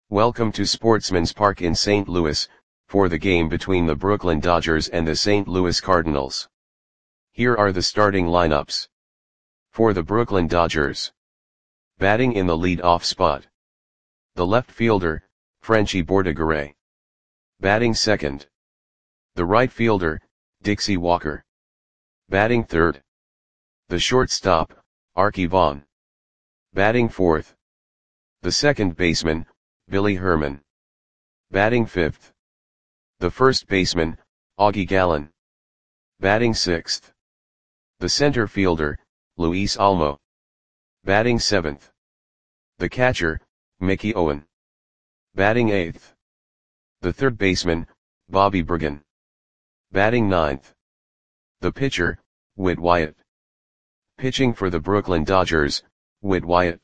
Welcome to Sportsman's Park in St. Louis, for the game between the Brooklyn Dodgers and the St. Louis Cardinals. Here are the starting lineups. For the Brooklyn Dodgers. Batting in the lead-off spot. The left fielder, Frenchy Bordegaray. Batting second. The right fielder, Dixie Walker. Batting third. The shortstop, Arky Vaughan. Batting fourth. The second baseman, Billy Herman. Batting fifth. The first baseman, Augie Gallen. Batting sixth. The center fielder, Luis Olmo. Batting seventh. The catcher, Mickey Owen. Batting eighth. The third baseman, Bobby Bergen. Batting ninth. The pitcher, Whit Wyatt. Pitching for the Brooklyn Dodgers, Whit Wyatt.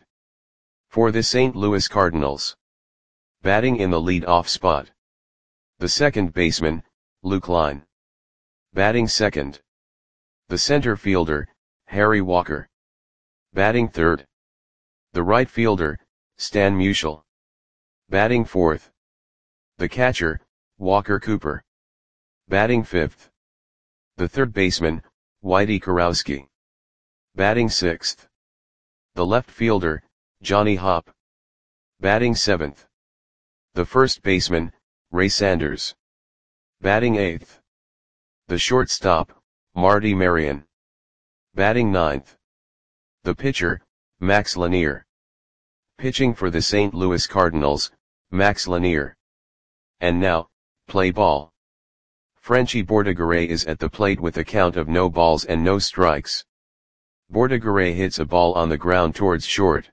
For the St. Louis Cardinals. Batting in the lead-off spot. The second baseman, Luke Line. Batting second. The center fielder, Harry Walker. Batting third. The right fielder, Stan Musial. Batting fourth. The catcher, Walker Cooper. Batting fifth. The third baseman, Whitey Kurowski. Batting sixth. The left fielder, Johnny Hopp. Batting seventh. The first baseman, Ray Sanders. Batting eighth. The shortstop, Marty Marion. Batting ninth. The pitcher, Max Lanier. Pitching for the St. Louis Cardinals, Max Lanier. And now, play ball. Frenchy Bordegaray is at the plate with a count of no balls and no strikes. Bordegaray hits a ball on the ground towards short.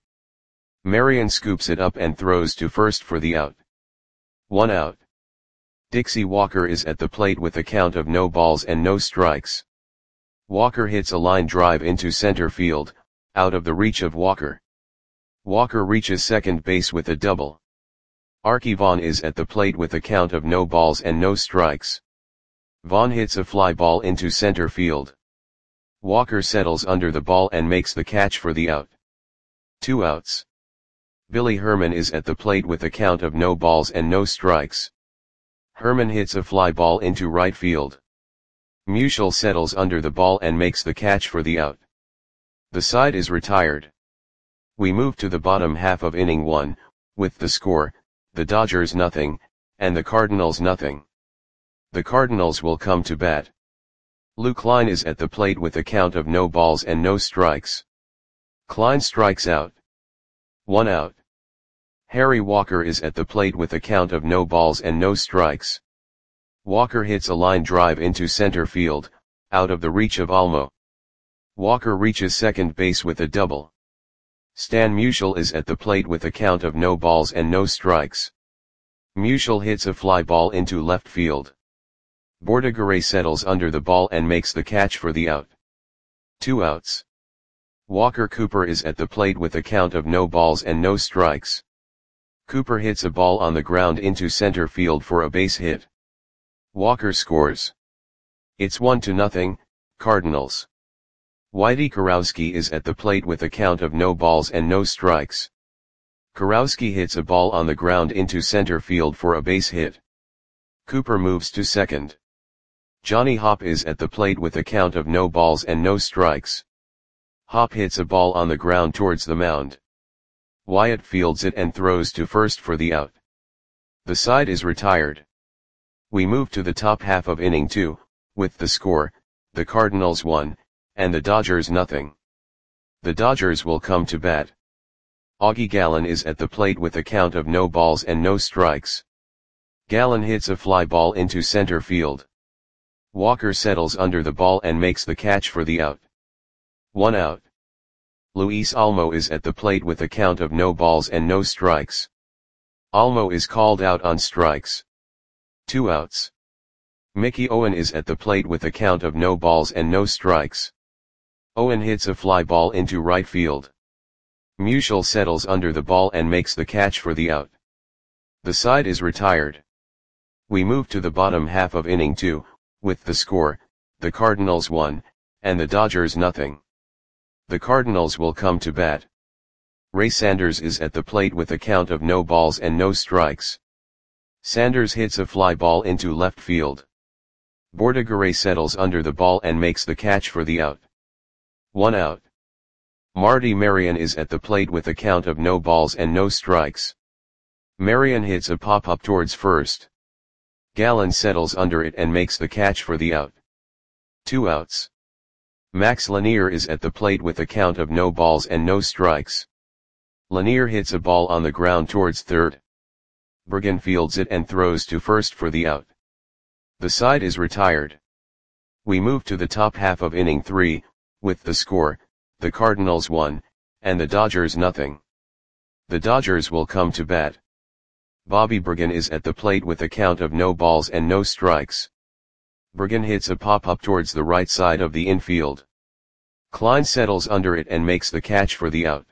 Marion scoops it up and throws to first for the out. 1 out. Dixie Walker is at the plate with a count of no balls and no strikes. Walker hits a line drive into center field, out of the reach of Walker. Walker reaches second base with a double. Arky Vaughan is at the plate with a count of no balls and no strikes. Vaughan hits a fly ball into center field. Walker settles under the ball and makes the catch for the out. 2 outs. Billy Herman is at the plate with a count of no balls and no strikes. Herman hits a fly ball into right field. Musial settles under the ball and makes the catch for the out. The side is retired. We move to the bottom half of inning 1, with the score, the Dodgers nothing, and the Cardinals nothing. The Cardinals will come to bat. Luke Line is at the plate with a count of no balls and no strikes. Klein strikes out. 1 out. Harry Walker is at the plate with a count of no balls and no strikes. Walker hits a line drive into center field, out of the reach of Olmo. Walker reaches second base with a double. Stan Musial is at the plate with a count of no balls and no strikes. Musial hits a fly ball into left field. Bordegaray settles under the ball and makes the catch for the out. 2 outs. Walker Cooper is at the plate with a count of no balls and no strikes. Cooper hits a ball on the ground into center field for a base hit. Walker scores. It's 1-0, Cardinals. Whitey Kurowski is at the plate with a count of no balls and no strikes. Kurowski hits a ball on the ground into center field for a base hit. Cooper moves to second. Johnny Hopp is at the plate with a count of no balls and no strikes. Hopp hits a ball on the ground towards the mound. Wyatt fields it and throws to first for the out. The side is retired. We move to the top half of inning 2, with the score, the Cardinals 1, and the Dodgers nothing. The Dodgers will come to bat. Augie Gallen is at the plate with a count of no balls and no strikes. Gallen hits a fly ball into center field. Walker settles under the ball and makes the catch for the out. 1 out. Luis Olmo is at the plate with a count of no balls and no strikes. Olmo is called out on strikes. 2 outs. Mickey Owen is at the plate with a count of no balls and no strikes. Owen hits a fly ball into right field. Musial settles under the ball and makes the catch for the out. The side is retired. We move to the bottom half of inning 2, with the score, the Cardinals 1, and the Dodgers nothing. The Cardinals will come to bat. Ray Sanders is at the plate with a count of no balls and no strikes. Sanders hits a fly ball into left field. Bordigaray settles under the ball and makes the catch for the out. 1 out. Marty Marion is at the plate with a count of no balls and no strikes. Marion hits a pop-up towards first. Gallen settles under it and makes the catch for the out. 2 outs. Max Lanier is at the plate with a count of no balls and no strikes. Lanier hits a ball on the ground towards third. Bergen fields it and throws to first for the out. The side is retired. We move to the top half of inning 3, with the score, the Cardinals 1, and the Dodgers nothing. The Dodgers will come to bat. Bobby Bergen is at the plate with a count of no balls and no strikes. Bergen hits a pop-up towards the right side of the infield. Klein settles under it and makes the catch for the out.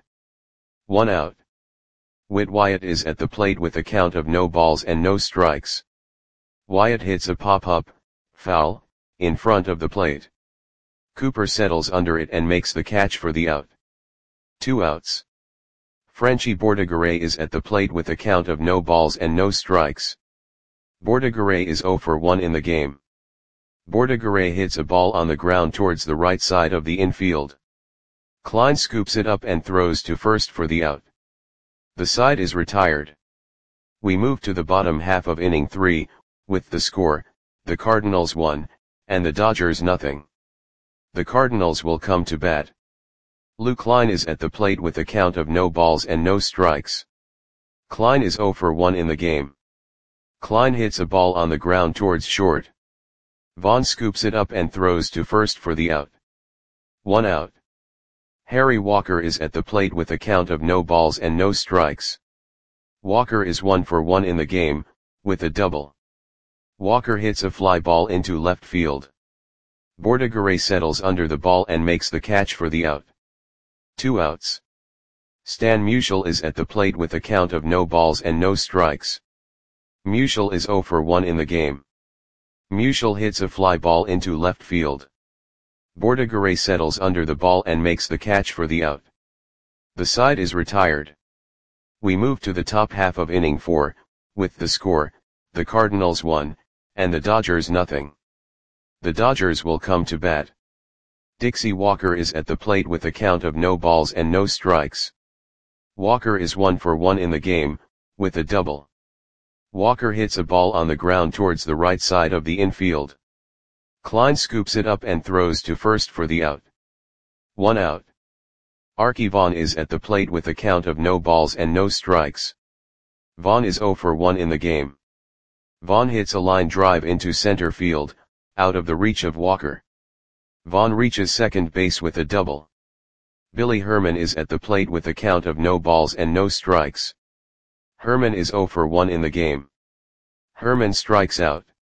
1 out. Whit Wyatt is at the plate with a count of no balls and no strikes. Wyatt hits a pop-up, foul, in front of the plate. Cooper settles under it and makes the catch for the out. 2 outs. Frenchie Bordigaray is at the plate with a count of no balls and no strikes. Bordigaray is 0 for 1 in the game. Bordigaray hits a ball on the ground towards the right side of the infield. Klein scoops it up and throws to first for the out. The side is retired. We move to the bottom half of inning 3, with the score, the Cardinals 1, and the Dodgers nothing. The Cardinals will come to bat. Lou Klein is at the plate with a count of no balls and no strikes. Klein is 0 for 1 in the game. Klein hits a ball on the ground towards short. Vaughn scoops it up and throws to first for the out. 1 out. Harry Walker is at the plate with a count of no balls and no strikes. Walker is 1 for 1 in the game, with a double. Walker hits a fly ball into left field. Bordigaray settles under the ball and makes the catch for the out. 2 outs. Stan Musial is at the plate with a count of no balls and no strikes. Musial is 0 for 1 in the game. Musial hits a fly ball into left field. Bordigaray settles under the ball and makes the catch for the out. The side is retired. We move to the top half of inning 4, with the score, the Cardinals 1, and the Dodgers nothing. The Dodgers will come to bat. Dixie Walker is at the plate with a count of no balls and no strikes. Walker is 1 for 1 in the game, with a double. Walker hits a ball on the ground towards the right side of the infield. Klein scoops it up and throws to first for the out. 1 out. Archie Vaughn is at the plate with a count of no balls and no strikes. Vaughn is 0 for 1 in the game. Vaughn hits a line drive into center field, out of the reach of Walker. Vaughn reaches second base with a double. Billy Herman is at the plate with a count of no balls and no strikes. Herman is 0 for 1 in the game. Herman strikes out.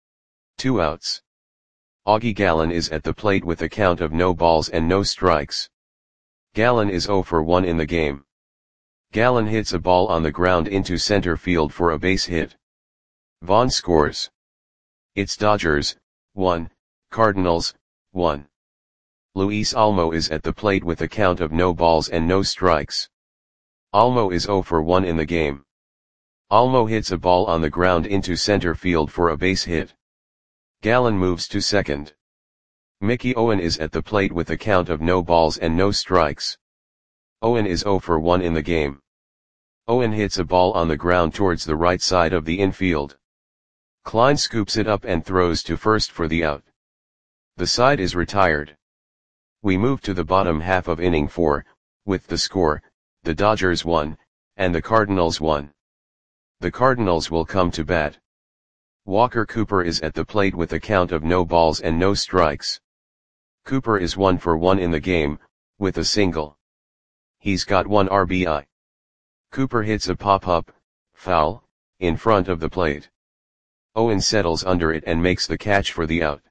2 outs. Augie Gallen is at the plate with a count of no balls and no strikes. Gallen is 0 for 1 in the game. Gallen hits a ball on the ground into center field for a base hit. Vaughn scores. It's Dodgers, 1, Cardinals, 1. Luis Almo is at the plate with a count of no balls and no strikes. Almo is 0 for 1 in the game. Almo hits a ball on the ground into center field for a base hit. Gallen moves to second. Mickey Owen is at the plate with a count of no balls and no strikes. Owen is 0 for 1 in the game. Owen hits a ball on the ground towards the right side of the infield. Klein scoops it up and throws to first for the out. The side is retired. We move to the bottom half of inning 4, with the score, the Dodgers 1, and the Cardinals 1. The Cardinals will come to bat. Walker Cooper is at the plate with a count of no balls and no strikes. Cooper is 1 for 1 in the game, with a single. He's got 1 RBI. Cooper hits a pop-up, foul, in front of the plate. Owen settles under it and makes the catch for the out.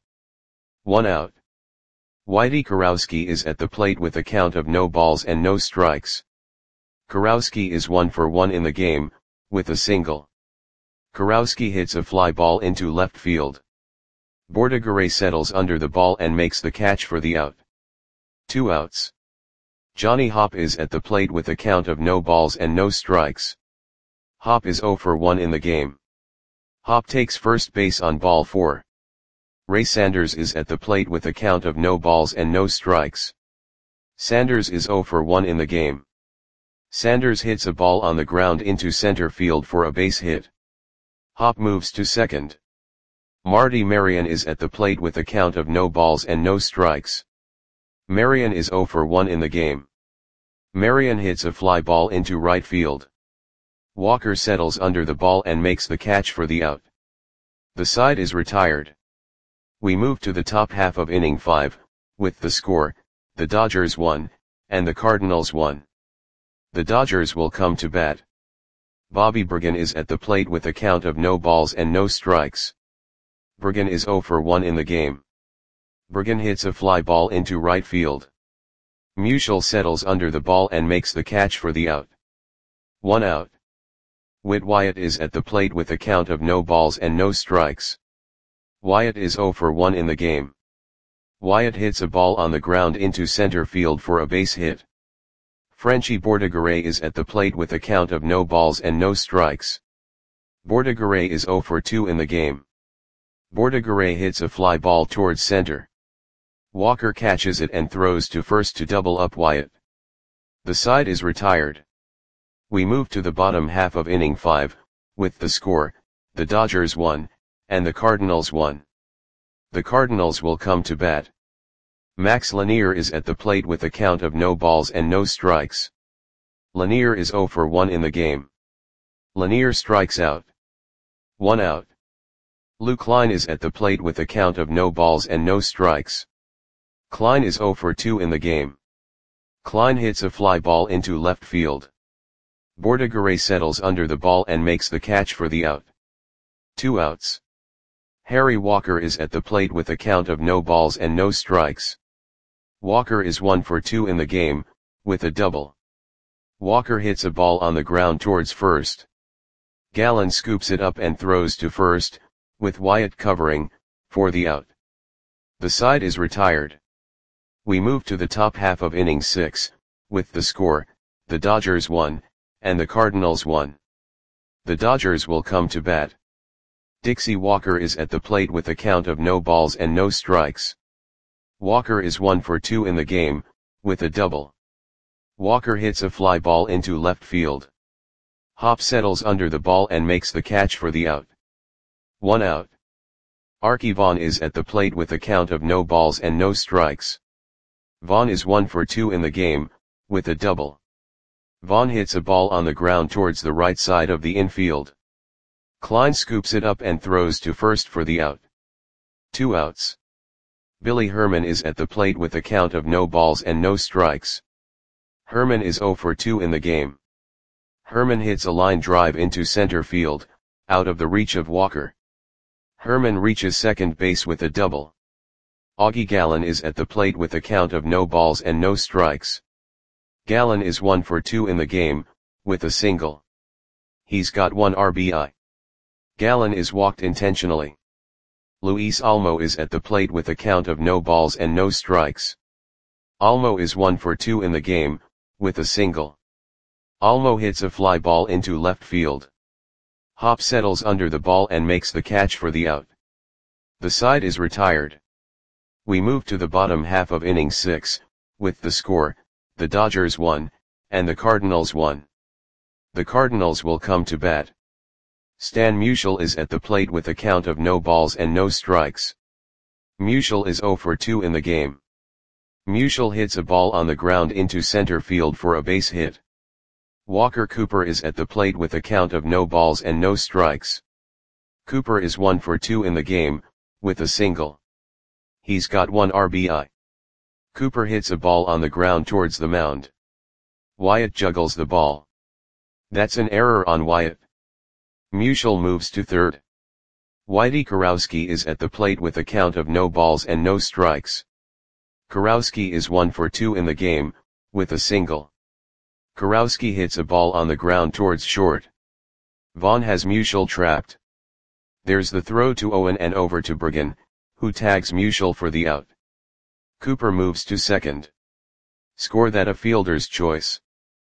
1 out. Whitey Kurowski is at the plate with a count of no balls and no strikes. Kurowski is 1 for 1 in the game, with a single. Kurowski hits a fly ball into left field. Bordigaray settles under the ball and makes the catch for the out. 2 outs. Johnny Hopp is at the plate with a count of no balls and no strikes. Hopp is 0 for 1 in the game. Hopp takes first base on ball 4. Ray Sanders is at the plate with a count of no balls and no strikes. Sanders is 0 for 1 in the game. Sanders hits a ball on the ground into center field for a base hit. Hopp moves to second. Marty Marion is at the plate with a count of no balls and no strikes. Marion is 0 for 1 in the game. Marion hits a fly ball into right field. Walker settles under the ball and makes the catch for the out. The side is retired. We move to the top half of inning 5, with the score, the Dodgers 1, and the Cardinals 1. The Dodgers will come to bat. Bobby Bergen is at the plate with a count of no balls and no strikes. Bergen is 0 for 1 in the game. Bergen hits a fly ball into right field. Musial settles under the ball and makes the catch for the out. 1 out. Whit Wyatt is at the plate with a count of no balls and no strikes. Wyatt is 0 for 1 in the game. Wyatt hits a ball on the ground into center field for a base hit. Frenchy Bordegaray is at the plate with a count of no balls and no strikes. Bordegaray is 0 for 2 in the game. Bordegaray hits a fly ball towards center. Walker catches it and throws to first to double up Wyatt. The side is retired. We move to the bottom half of inning 5, with the score, the Dodgers 1, and the Cardinals 1. The Cardinals will come to bat. Max Lanier is at the plate with a count of no balls and no strikes. Lanier is 0 for 1 in the game. Lanier strikes out. 1 out. Lou Klein is at the plate with a count of no balls and no strikes. Klein is 0 for 2 in the game. Klein hits a fly ball into left field. Bordegaray settles under the ball and makes the catch for the out. 2 outs. Harry Walker is at the plate with a count of no balls and no strikes. Walker is 1 for 2 in the game, with a double. Walker hits a ball on the ground towards first. Gallen scoops it up and throws to first, with Wyatt covering, for the out. The side is retired. We move to the top half of inning 6, with the score, the Dodgers 1, and the Cardinals 1. The Dodgers will come to bat. Dixie Walker is at the plate with a count of no balls and no strikes. Walker is 1 for 2 in the game, with a double. Walker hits a fly ball into left field. Hopp settles under the ball and makes the catch for the out. 1 out. Archie Vaughn is at the plate with a count of no balls and no strikes. Vaughn is 1 for 2 in the game, with a double. Vaughn hits a ball on the ground towards the right side of the infield. Klein scoops it up and throws to first for the out. 2 outs. Billy Herman is at the plate with a count of no balls and no strikes. Herman is 0 for 2 in the game. Herman hits a line drive into center field, out of the reach of Walker. Herman reaches second base with a double. Augie Gallen is at the plate with a count of no balls and no strikes. Gallen is 1 for 2 in the game, with a single. He's got 1 RBI. Gallen is walked intentionally. Luis Almo is at the plate with a count of no balls and no strikes. Almo is 1 for 2 in the game, with a single. Almo hits a fly ball into left field. Hopp settles under the ball and makes the catch for the out. The side is retired. We move to the bottom half of inning 6, with the score, the Dodgers 1, and the Cardinals 1. The Cardinals will come to bat. Stan Musial is at the plate with a count of no balls and no strikes. Musial is 0 for 2 in the game. Musial hits a ball on the ground into center field for a base hit. Walker Cooper is at the plate with a count of no balls and no strikes. Cooper is 1 for 2 in the game, with a single. He's got 1 RBI. Cooper hits a ball on the ground towards the mound. Wyatt juggles the ball. That's an error on Wyatt. Musial moves to third. Whitey Kurowski is at the plate with a count of no balls and no strikes. Kurowski is 1 for 2 in the game, with a single. Kurowski hits a ball on the ground towards short. Vaughn has Musial trapped. There's the throw to Owen and over to Bergen, who tags Musial for the out. Cooper moves to second. Score that a fielder's choice.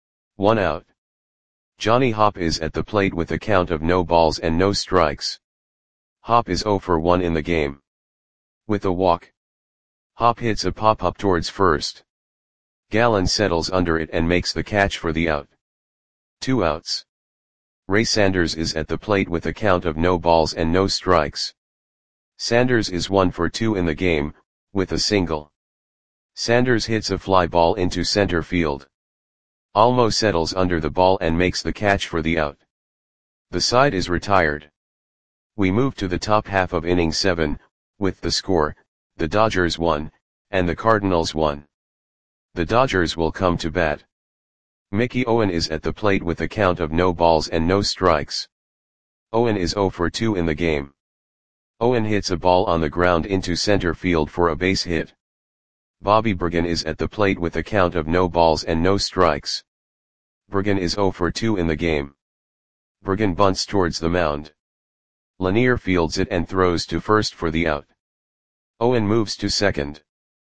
1 out. Johnny Hopp is at the plate with a count of no balls and no strikes. Hopp is 0 for 1 in the game. With a walk, Hopp hits a pop-up towards first. Gallen settles under it and makes the catch for the out. 2 outs. Ray Sanders is at the plate with a count of no balls and no strikes. Sanders is 1 for 2 in the game, with a single. Sanders hits a fly ball into center field. Almo settles under the ball and makes the catch for the out. The side is retired. We move to the top half of inning 7, with the score, the Dodgers 1, and the Cardinals 1. The Dodgers will come to bat. Mickey Owen is at the plate with a count of no balls and no strikes. Owen is 0 for 2 in the game. Owen hits a ball on the ground into center field for a base hit. Bobby Bergen is at the plate with a count of no balls and no strikes. Bergen is 0 for 2 in the game. Bergen bunts towards the mound. Lanier fields it and throws to first for the out. Owen moves to second.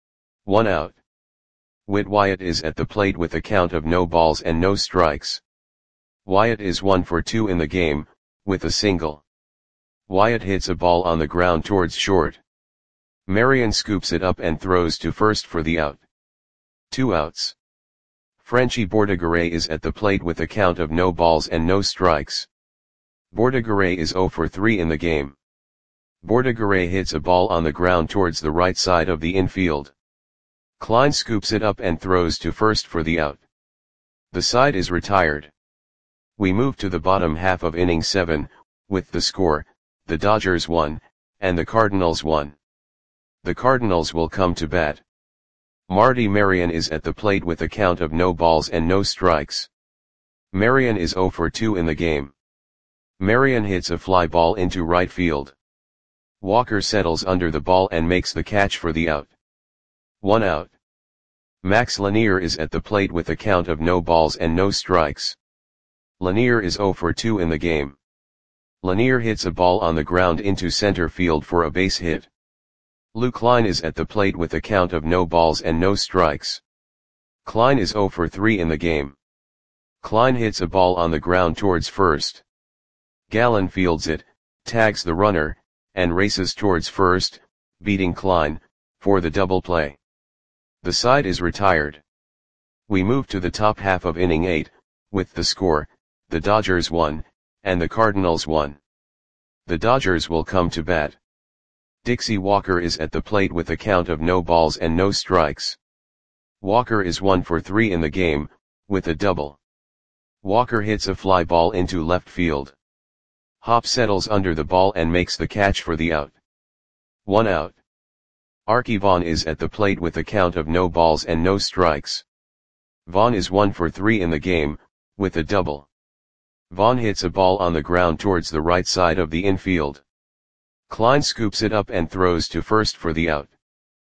1 out. Whit Wyatt is at the plate with a count of no balls and no strikes. Wyatt is 1 for 2 in the game, with a single. Wyatt hits a ball on the ground towards short. Marion scoops it up and throws to first for the out. 2 outs. Frenchy Bordegaray is at the plate with a count of no balls and no strikes. Bordegaray is 0 for 3 in the game. Bordegaray hits a ball on the ground towards the right side of the infield. Klein scoops it up and throws to first for the out. The side is retired. We move to the bottom half of inning 7, with the score, the Dodgers 1, and the Cardinals 1. The Cardinals will come to bat. Marty Marion is at the plate with a count of no balls and no strikes. Marion is 0 for 2 in the game. Marion hits a fly ball into right field. Walker settles under the ball and makes the catch for the out. 1 out. Max Lanier is at the plate with a count of no balls and no strikes. Lanier is 0 for 2 in the game. Lanier hits a ball on the ground into center field for a base hit. Lou Klein is at the plate with a count of no balls and no strikes. Klein is 0 for 3 in the game. Klein hits a ball on the ground towards first. Gallen fields it, tags the runner, and races towards first, beating Klein, for the double play. The side is retired. We move to the top half of inning 8, with the score, the Dodgers 1, and the Cardinals 1. The Dodgers will come to bat. Dixie Walker is at the plate with a count of no balls and no strikes. Walker is 1 for 3 in the game, with a double. Walker hits a fly ball into left field. Hopp settles under the ball and makes the catch for the out. 1 out. Archie Vaughn is at the plate with a count of no balls and no strikes. Vaughn is 1 for 3 in the game, with a double. Vaughn hits a ball on the ground towards the right side of the infield. Klein scoops it up and throws to first for the out.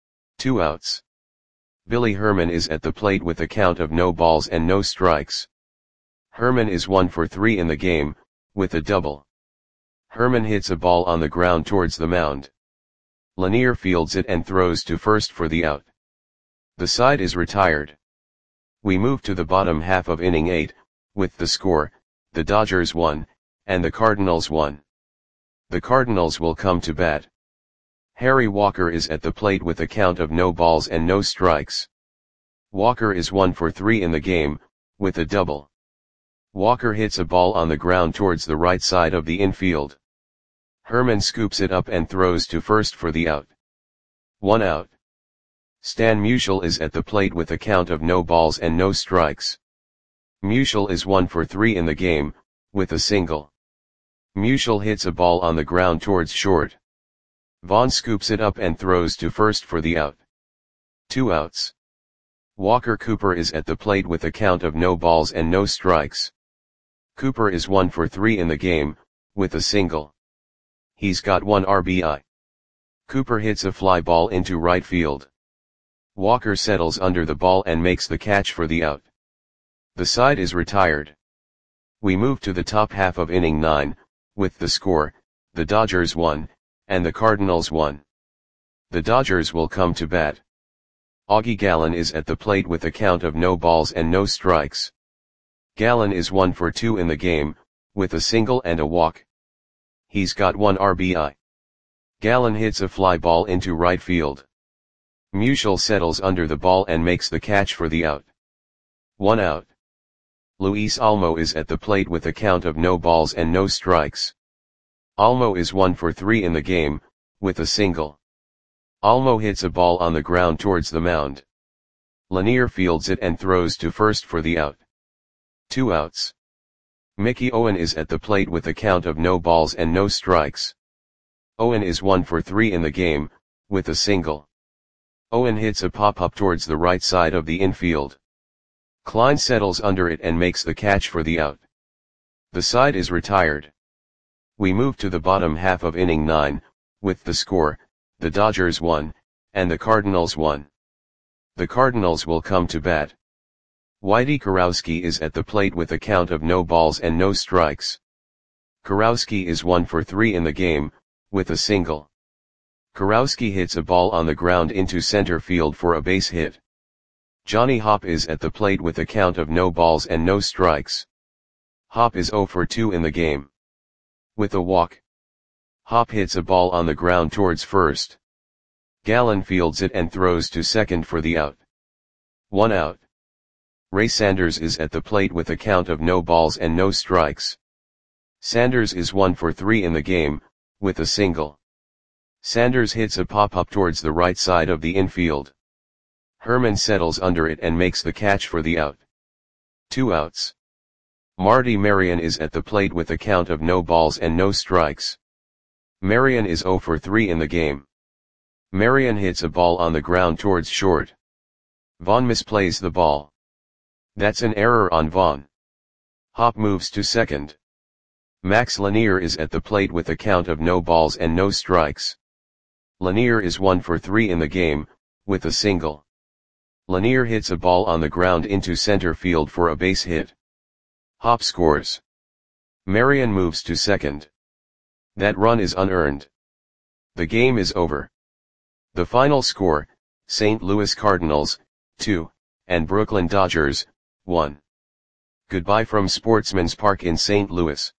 2 outs. Billy Herman is at the plate with a count of no balls and no strikes. Herman is 1 for 3 in the game, with a double. Herman hits a ball on the ground towards the mound. Lanier fields it and throws to first for the out. The side is retired. We move to the bottom half of inning 8, with the score, the Dodgers 1, and the Cardinals 1. The Cardinals will come to bat. Harry Walker is at the plate with a count of no balls and no strikes. Walker is 1 for 3 in the game, with a double. Walker hits a ball on the ground towards the right side of the infield. Herman scoops it up and throws to first for the out. 1 out. Stan Musial is at the plate with a count of no balls and no strikes. Musial is 1 for 3 in the game, with a single. Musial hits a ball on the ground towards short. Vaughn scoops it up and throws to first for the out. 2 outs. Walker Cooper is at the plate with a count of no balls and no strikes. Cooper is 1 for 3 in the game, with a single. He's got 1 RBI. Cooper hits a fly ball into right field. Walker settles under the ball and makes the catch for the out. The side is retired. We move to the top half of inning 9, with the score, the Dodgers 1, and the Cardinals 1. The Dodgers will come to bat. Augie Gallen is at the plate with a count of no balls and no strikes. Gallen is 1 for 2 in the game, with a single and a walk. He's got 1 RBI. Gallen hits a fly ball into right field. Musial settles under the ball and makes the catch for the out. 1 out. Luis Olmo is at the plate with a count of no balls and no strikes. Olmo is 1 for 3 in the game, with a single. Olmo hits a ball on the ground towards the mound. Lanier fields it and throws to first for the out. 2 outs. Mickey Owen is at the plate with a count of no balls and no strikes. Owen is 1 for 3 in the game, with a single. Owen hits a pop-up towards the right side of the infield. Klein settles under it and makes the catch for the out. The side is retired. We move to the bottom half of inning 9, with the score, the Dodgers 1, and the Cardinals 1. The Cardinals will come to bat. Whitey Kurowski is at the plate with a count of no balls and no strikes. Kurowski is 1 for 3 in the game, with a single. Kurowski hits a ball on the ground into center field for a base hit. Johnny Hopp is at the plate with a count of no balls and no strikes. Hopp is 0 for 2 in the game. With a walk. Hopp hits a ball on the ground towards first. Gallen fields it and throws to second for the out. 1 out. Ray Sanders is at the plate with a count of no balls and no strikes. Sanders is 1 for 3 in the game, with a single. Sanders hits a pop-up towards the right side of the infield. Herman settles under it and makes the catch for the out. 2 outs. Marty Marion is at the plate with a count of no balls and no strikes. Marion is 0 for 3 in the game. Marion hits a ball on the ground towards short. Vaughn misplays the ball. That's an error on Vaughn. Hopp moves to second. Max Lanier is at the plate with a count of no balls and no strikes. Lanier is 1 for 3 in the game, with a single. Lanier hits a ball on the ground into center field for a base hit. Hopp scores. Marion moves to second. That run is unearned. The game is over. The final score, St. Louis Cardinals, 2, and Brooklyn Dodgers, 1. Goodbye from Sportsman's Park in St. Louis.